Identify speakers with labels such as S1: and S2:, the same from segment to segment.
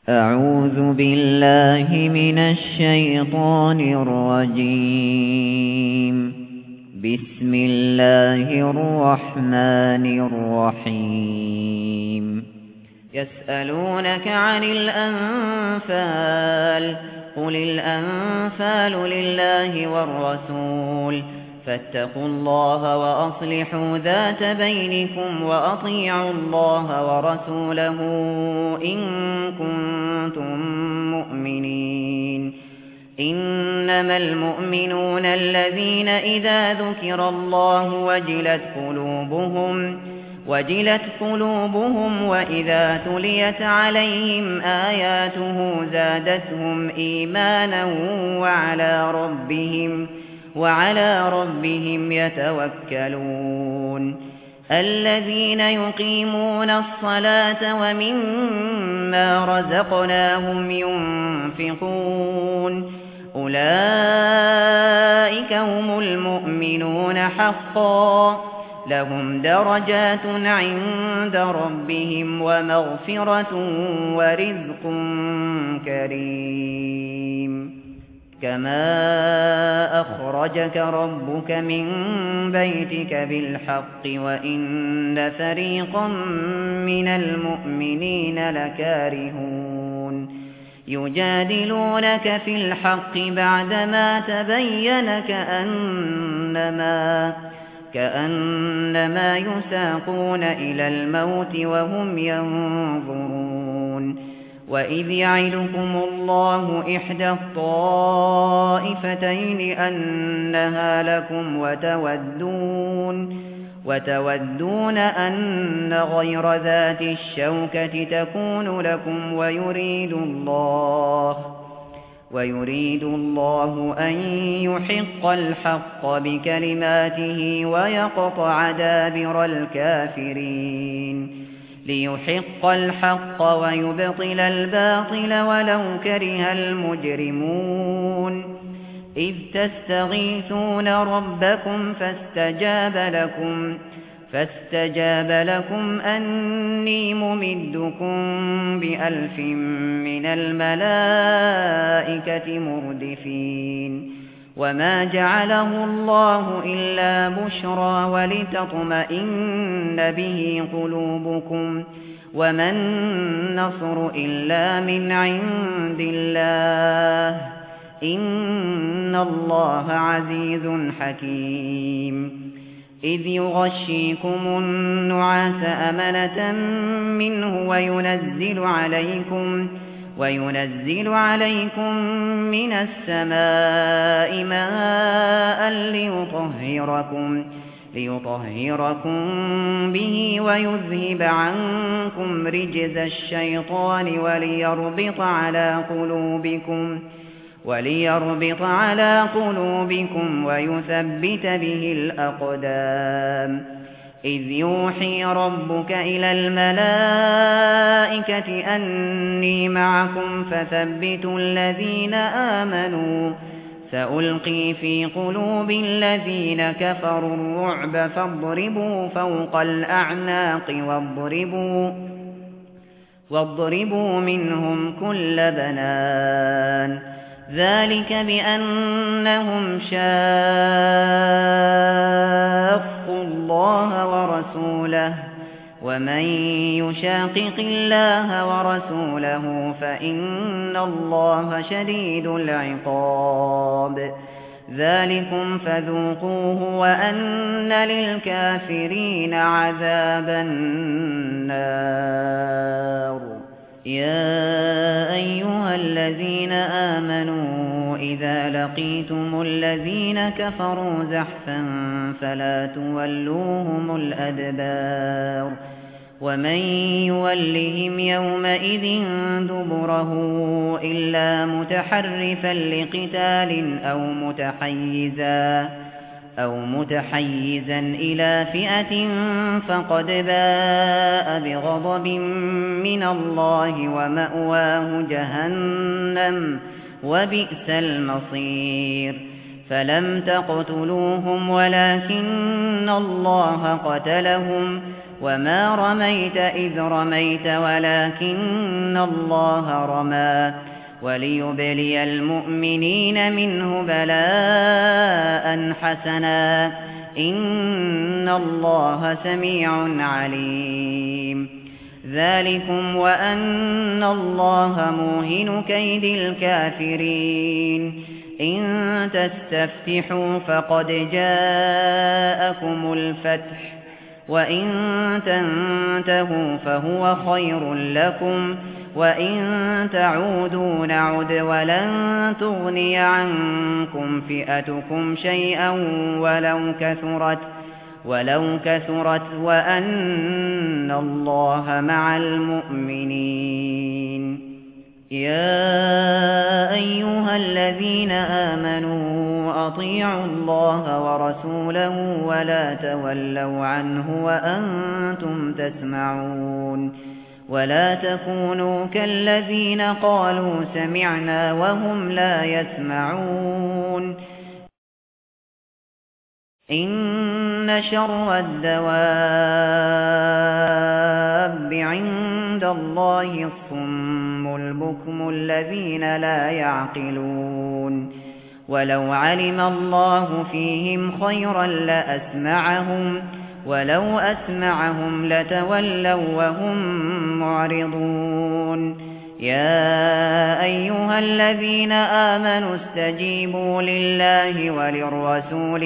S1: أعوذ بالله من الشيطان الرجيم. بسم الله الرحمن الرحيم. يسألونك عن الأنفال قل الأنفال لله والرسول فاتقوا الله وأصلحوا ذات بينكم وأطيعوا الله ورسوله إن كنتم مؤمنين. إنما المؤمنون الذين إذا ذكر الله وجلت قلوبهم وإذا تليت عليهم آياته زادتهم إيمانا وعلى ربهم يتوكلون. الذين يقيمون الصلاة ومما رزقناهم ينفقون أولئك هم المؤمنون حقا لهم درجات عند ربهم ومغفرة ورزق كريم. كما أخرجك ربك من بيتك بالحق وإن فريقا من المؤمنين لكارهون يجادلونك في الحق بعدما تبين كأنما يساقون إلى الموت وهم ينظرون. وإذ يعدكم الله إحدى الطائفتين أنها لكم وتودون أن غير ذات الشوكة تكون لكم ويريد الله أن يحق الحق بكلماته ويقطع دابر الكافرين ليحق الحق ويبطل الباطل ولو كره المجرمون. إذ تستغيثون ربكم فاستجاب لكم أني ممدكم ب1000 من الملائكة مردفين. وما جعله الله إلا بشرى ولتطمئن به قلوبكم وما النصر إلا من عند الله إن الله عزيز حكيم. إذ يغشيكم النعاس أمنة منه وينزل عليكم من السماء ماء ليطهركم به ويذهب عنكم رجز الشيطان وليربط على قلوبكم ويثبت به الأقدام. إذ يوحي ربك إلى الملائكة أني معكم فثبتوا الذين آمنوا سألقي في قلوب الذين كفروا الرعب فاضربوا فوق الأعناق واضربوا منهم كل بنان. ذلك بأنهم شاقوا الله ورسوله ومن يشاقق الله ورسوله فإن الله شديد العقاب. ذلكم فذوقوه وأن للكافرين عذاب النار. يا أيها الذين آمنوا إذا لقيتم الذين كفروا زحفا فلا تولوهم الأدبار. ومن يولهم يومئذ دبره إلا متحرفا لقتال أو متحيزا إلى فئة فقد باء بغضب من الله ومأواه جهنم وبئس المصير. فلم تقتلوهم ولكن الله قتلهم وما رميت إذ رميت ولكن الله رمى وليبلي المؤمنين منه بلاء حسنا إن الله سميع عليم ذلكم وأن الله موهن كيد الكافرين إن تستفتحوا فقد جاءكم الفتح وإن تنتهوا فهو خير لكم وإن تعودوا نعد ولن تغني عنكم فئتكم شيئا ولو كثرت وأن الله مع المؤمنين يا أيها الذين آمنوا أطيعوا الله ورسوله ولا تولوا عنه وأنتم تسمعون ولا تكونوا كالذين قالوا سمعنا وهم لا يسمعون إن شر الدواب عند الله الصم البكم الذين لا يعقلون ولو علم الله فيهم خيرا لأسمعهم ولو أسمعهم لتولوا وهم معرضون يا أيها الذين آمنوا استجيبوا لله وللرسول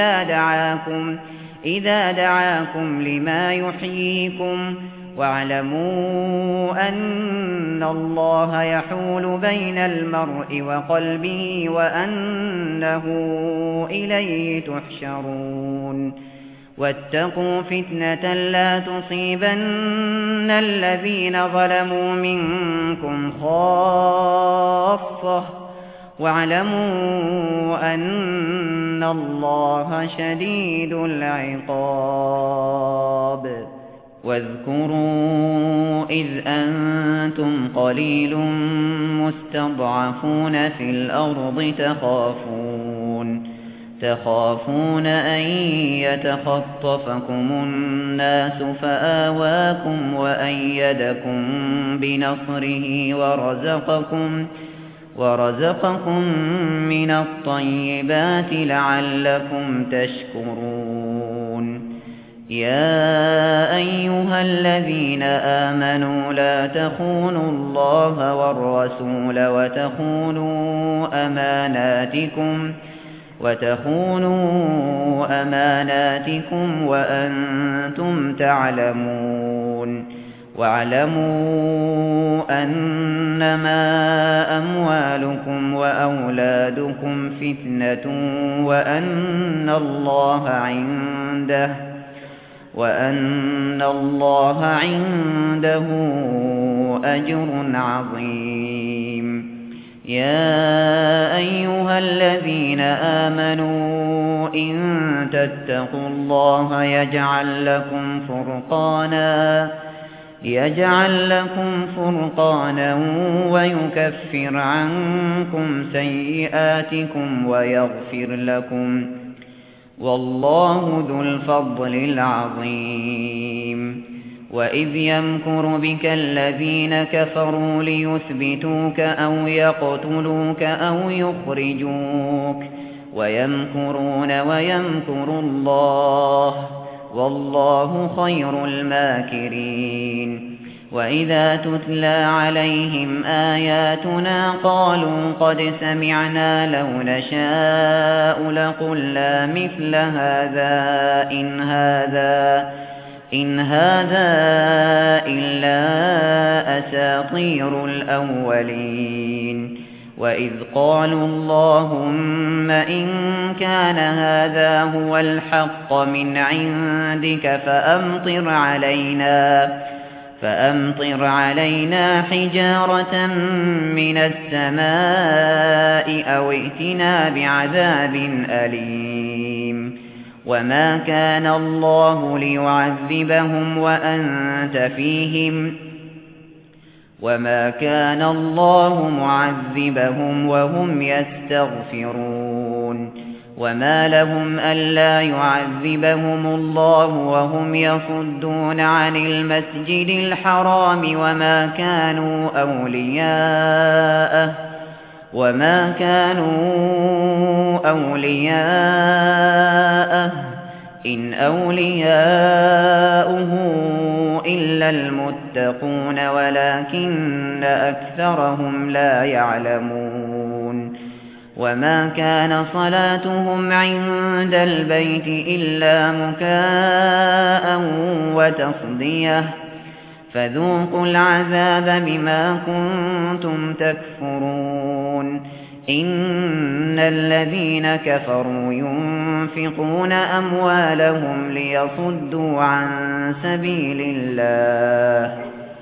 S1: إذا دعاكم لما يحييكم واعلموا أن الله يحول بين المرء وقلبه وأنه إليه تحشرون واتقوا فتنة لا تصيبن الذين ظلموا منكم خاصة واعلموا أن الله شديد العقاب واذكروا إذ أنتم قليل مستضعفون في الأرض تخافون أن يتخطفكم الناس فآواكم وأيدكم بنصره ورزقكم من الطيبات لعلكم تشكرون يا أيها الذين آمنوا لا تخونوا الله والرسول وتخونوا أماناتكم وأنتم تعلمون واعلموا أنما أموالكم وأولادكم فتنة وأن الله عنده أجر عظيم يا أيها الذين آمنوا إن تتقوا الله يجعل لكم فرقانا ويكفر عنكم سيئاتكم ويغفر لكم والله ذو الفضل العظيم وإذ يمكر بك الذين كفروا ليثبتوك أو يقتلوك أو يخرجوك ويمكرون ويمكر الله والله خير الماكرين وإذا تتلى عليهم آياتنا قالوا قد سمعنا لو نشاء لقلنا مثل هذا إن هذا إلا أساطير الأولين وإذ قالوا اللهم إن كان هذا هو الحق من عندك فأمطر علينا حجارة من السماء أو ائتنا بعذاب أليم وما كان الله ليعذبهم وأنت فيهم وما كان الله معذبهم وهم يستغفرون يعلمون وما لهم ألا يعذبهم الله وهم يصدون عن المسجد الحرام وما كانوا أولياءه إن أولياؤه إلا المتقون ولكن أكثرهم لا يعلمون وما كان صلاتهم عند البيت إلا مكاء وتصدية فذوقوا العذاب بما كنتم تكفرون إن الذين كفروا ينفقون أموالهم ليصدوا عن سبيل الله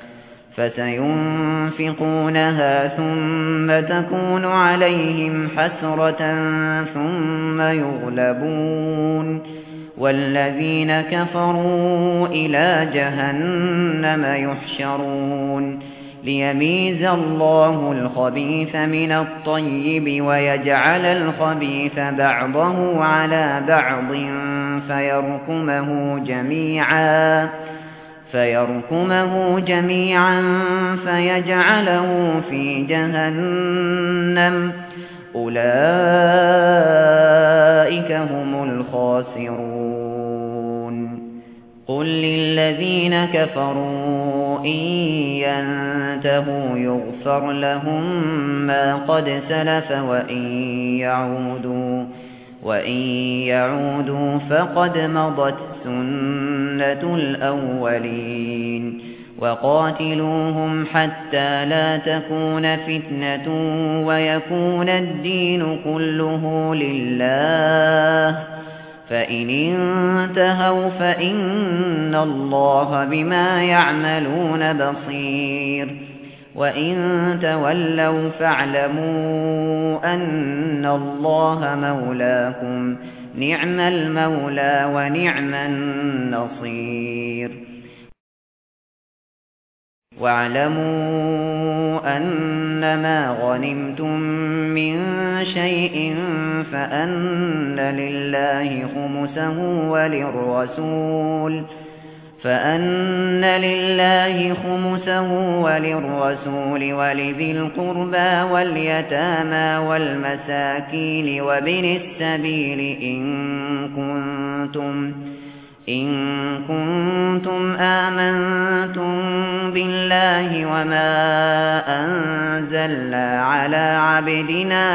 S1: فسينفقونها ثم تكون عليهم حسرة ثم يغلبون والذين كفروا إلى جهنم يحشرون ليميز الله الخبيث من الطيب ويجعل الخبيث بعضه على بعض فيركمه جميعا فيجعله في جهنم أولئك هم الخاسرون قل للذين كفروا إن ينتهوا يغفر لهم ما قد سلف وإن يعودوا فقد مضت سنة الأولين وقاتلوهم حتى لا تكون فتنة ويكون الدين كله لله فإن انتهوا فإن الله بما يعملون بصير وإن تولوا فاعلموا أن الله مولاكم نعم المولى ونعم النصير واعلموا أنما غنمتم من شيء فأن لله خمسه وللرسول ولذي القربى واليتامى والمساكين وابن السبيل إن كنتم آمنتم بالله وما أنزلنا على عبدنا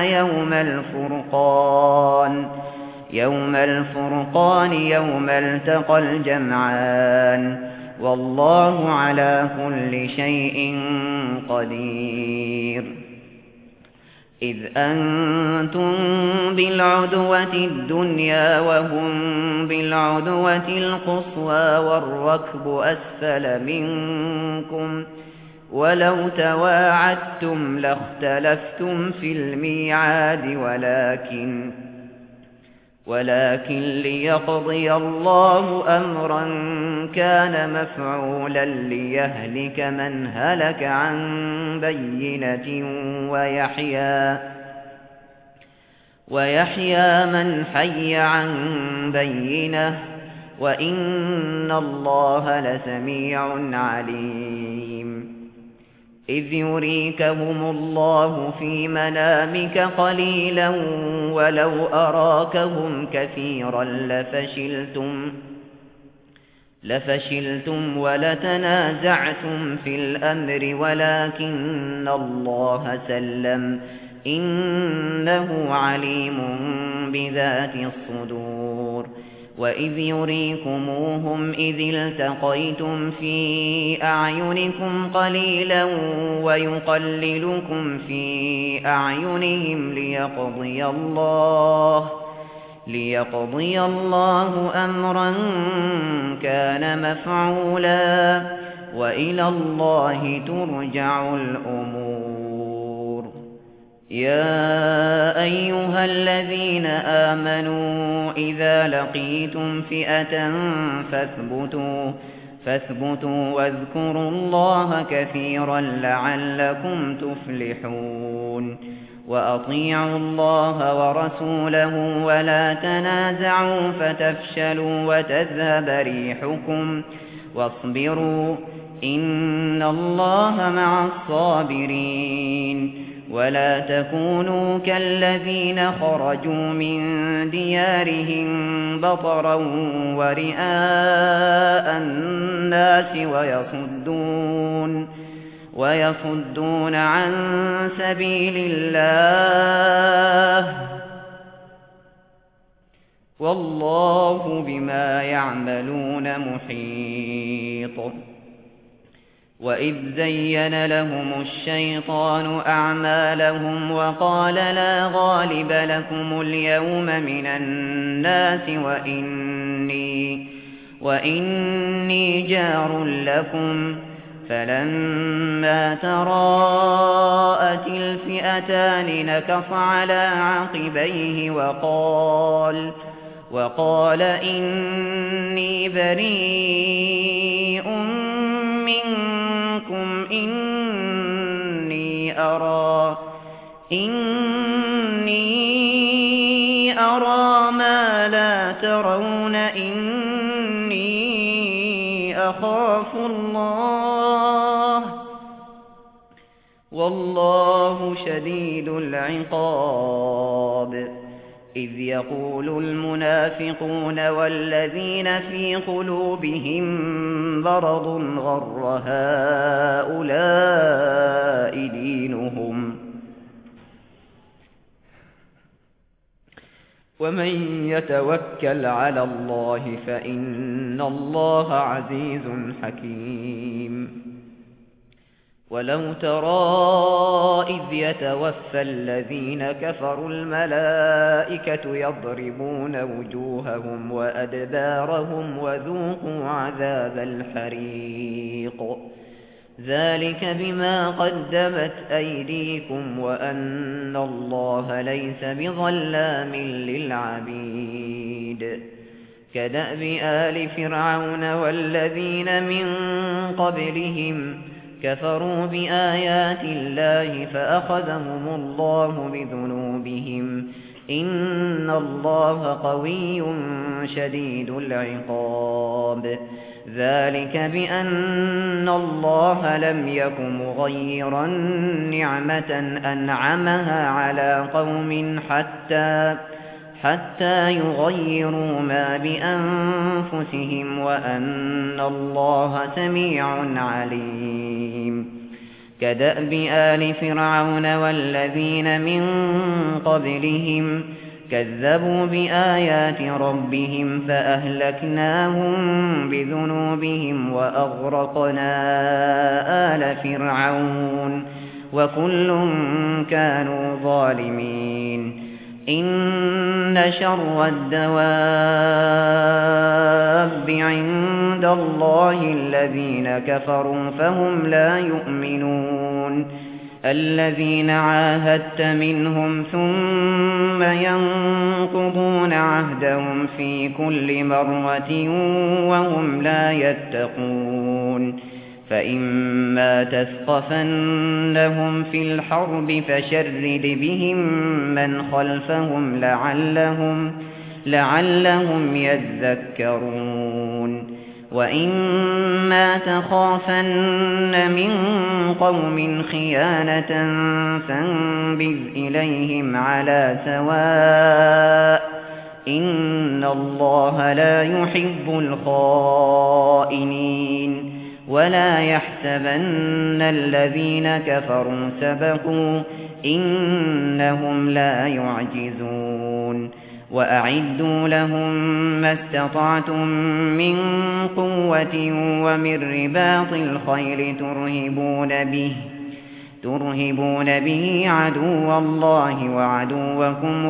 S1: يوم الفرقان يوم التقى الجمعان والله على كل شيء قدير إذ أنتم بالعدوة الدنيا وهم بالعدوة القصوى والركب أسفل منكم ولو تواعدتم لاختلفتم في الميعاد ولكن ليقضي الله أمرا كان مفعولا ليهلك من هلك عن بينة ويحيى من حي عن بينة وإن الله لسميع عليم إذ يريكهم الله في منامك قليلا ولو أراكهم كثيرا لفشلتم ولتنازعتم في الأمر ولكن الله سلم إنه عليم بذات الصدور وإذ يريكموهم إذ التقيتم في أعينكم قليلا ويقللكم في أعينهم ليقضي الله أمرا كان مفعولا وإلى الله ترجع الأمور يا أيها الذين آمنوا إذا لقيتم فئة فاثبتوا واذكروا الله كثيرا لعلكم تفلحون وأطيعوا الله ورسوله ولا تنازعوا فتفشلوا وتذهب ريحكم واصبروا إن الله مع الصابرين ولا تكونوا كالذين خرجوا من ديارهم بطرا ورئاء الناس ويصدون عن سبيل الله والله بما يعملون محيط. وإذ زين لهم الشيطان أعمالهم وقال لا غالب لكم اليوم من الناس وإني جار لكم فلما تراءت الفئتان نكص على عقبيه وقال إني بريء منكم إني أرى ما لا ترون إني أخاف الله والله شديد العقاب. إذ يقول المنافقون والذين في قلوبهم مرض غر هؤلاء دينهم ومن يتوكل على الله فإن الله عزيز حكيم. ولو ترى إذ يتوفى الذين كفروا الملائكة يضربون وجوههم وأدبارهم وذوقوا عذاب الحريق ذلك بما قدمت أيديكم وأن الله ليس بظلام للعبيد. كدأب آل فرعون والذين من قبلهم كفروا بآيات الله فأخذهم الله بذنوبهم إن الله قوي شديد العقاب. ذلك بأن الله لم يك مغيرا نعمة أنعمها على قوم حتى يغيروا ما بأنفسهم وأن الله سميع عليم. كدأب آل فرعون والذين من قبلهم كذبوا بآيات ربهم فأهلكناهم بذنوبهم وأغرقنا آل فرعون وكل كانوا ظالمين. إن شر الدواب عند الله الذين كفروا فهم لا يؤمنون. الذين عاهدت منهم ثم ينقضون عهدهم في كل مرة وهم لا يتقون. فإما تثقفنهم في الحرب فشرد بهم من خلفهم لعلهم يذكرون. وإما تخافن من قوم خيانة فانبذ إليهم على سواء إن الله لا يحب الخائنين. ولا يحسبن الذين كفروا سبقوا إنهم لا يعجزون. وأعدوا لهم ما استطعتم من قوة ومن رباط الخيل ترهبون به عدو الله وعدوكم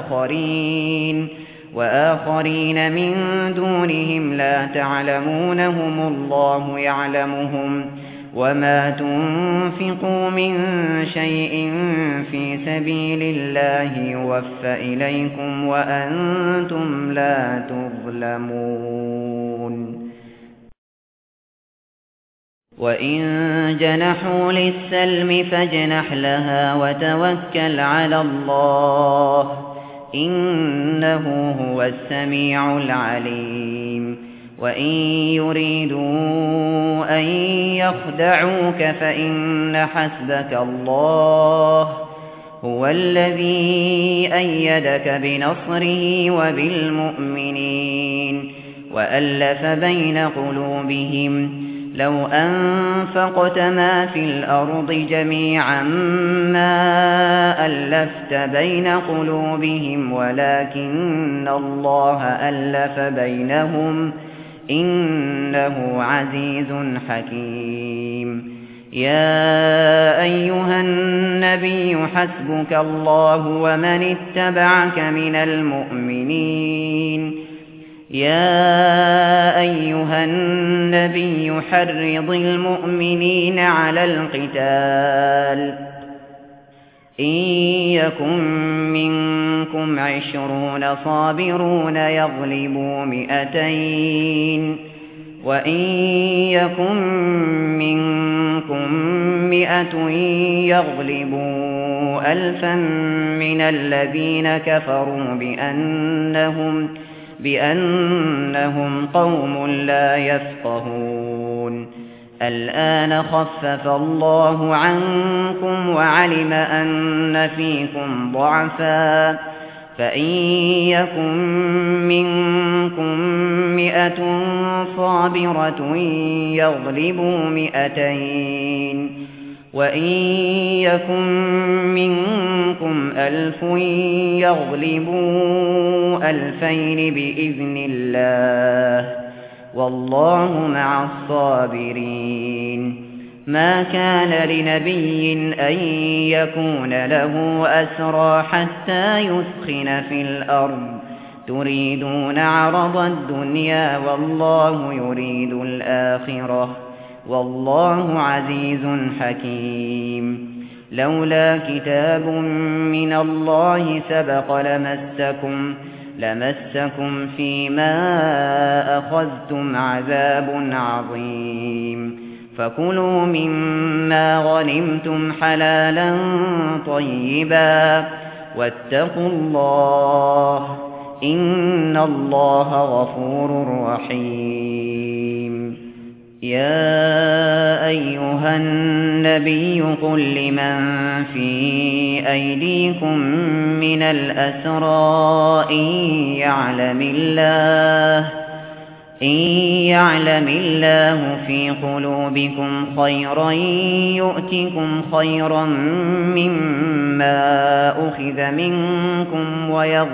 S1: وآخرين من دونهم لا تعلمونهم الله يعلمهم. وما تنفقوا من شيء في سبيل الله يوفى إليكم وأنتم لا تظلمون. وإن جنحوا للسلم فاجنح لها وتوكل على الله إنه هو السميع العليم وإن يريدوا أن يخدعوك فإن حسبك الله هو الذي أيدك بنصره وبالمؤمنين وألف بين قلوبهم لو أنفقت ما في الأرض جميعا ما ألفت بين قلوبهم ولكن الله ألف بينهم إنه عزيز حكيم يا أيها النبي حسبك الله ومن اتبعك من المؤمنين يا أيها النبي حرض المؤمنين على القتال إن يكن منكم 20 صابرون يغلبوا 200 وإن يكن منكم 100 يغلبوا 1000 من الذين كفروا بأنهم قوم لا يفقهون الآن خفف الله عنكم وعلم أن فيكم ضعفا فإن يكن منكم 100 صابرة يغلبوا 200 وإن يكن منكم 1000 يغلبوا 2000 بإذن الله والله مع الصابرين ما كان لنبي أن يكون له أسرى حتى يثخن في الأرض تريدون عرض الدنيا والله يريد الآخرة والله عزيز حكيم لولا كتاب من الله سبق لمسكم فيما أخذتم عذاب عظيم فكلوا مما غنمتم حلالا طيبا واتقوا الله إن الله غفور رحيم يا أيها النبي قل لمن في أيديكم من الأسرى إن يعلم الله في قلوبكم خيرا يؤتكم خيرا مما أخذ منكم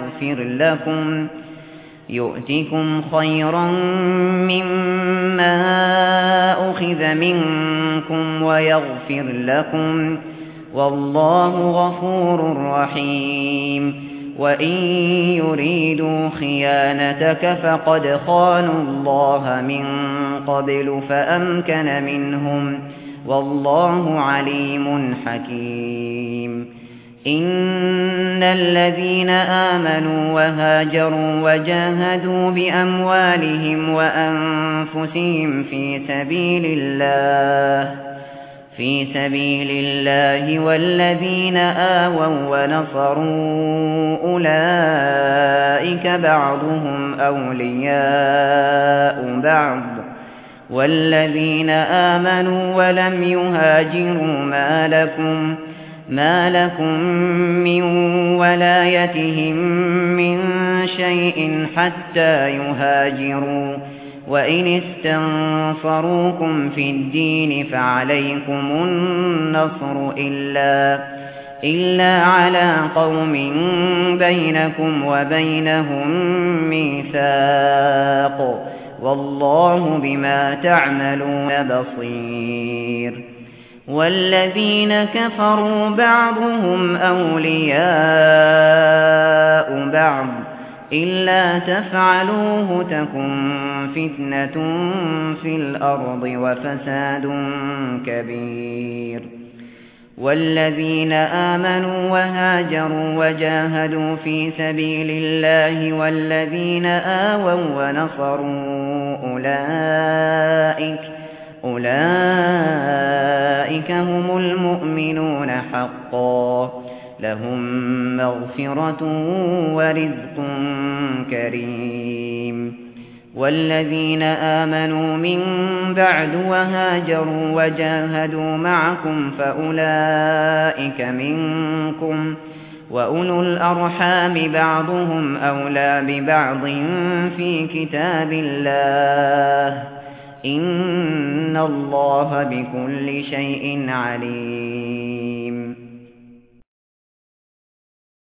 S1: ويغفر لكم والله غفور رحيم وإن يريدوا خيانتك فقد خانوا الله من قبل فأمكن منهم والله عليم حكيم إن الذين آمنوا وهاجروا وجاهدوا بأموالهم وأنفسهم في سبيل الله والذين آووا ونصروا أولئك بعضهم أولياء بعض والذين آمنوا ولم يهاجروا ما لكم من ولايتهم من شيء حتى يهاجروا وإن استنصروكم في الدين فعليكم النصر إلا على قوم بينكم وبينهم ميثاق والله بما تعملون بصير والذين كفروا بعضهم أولياء بعض إلا تفعلوه تكن فتنة في الأرض وفساد كبير والذين آمنوا وهاجروا وجاهدوا في سبيل الله والذين آووا ونصروا أولئك هم المؤمنون حقا لهم مغفرة ورزق كريم والذين آمنوا من بعد وهاجروا وجاهدوا معكم فأولئك منكم وأولو الأرحام بعضهم أولى ببعض في كتاب الله إن الله بكل شيء عليم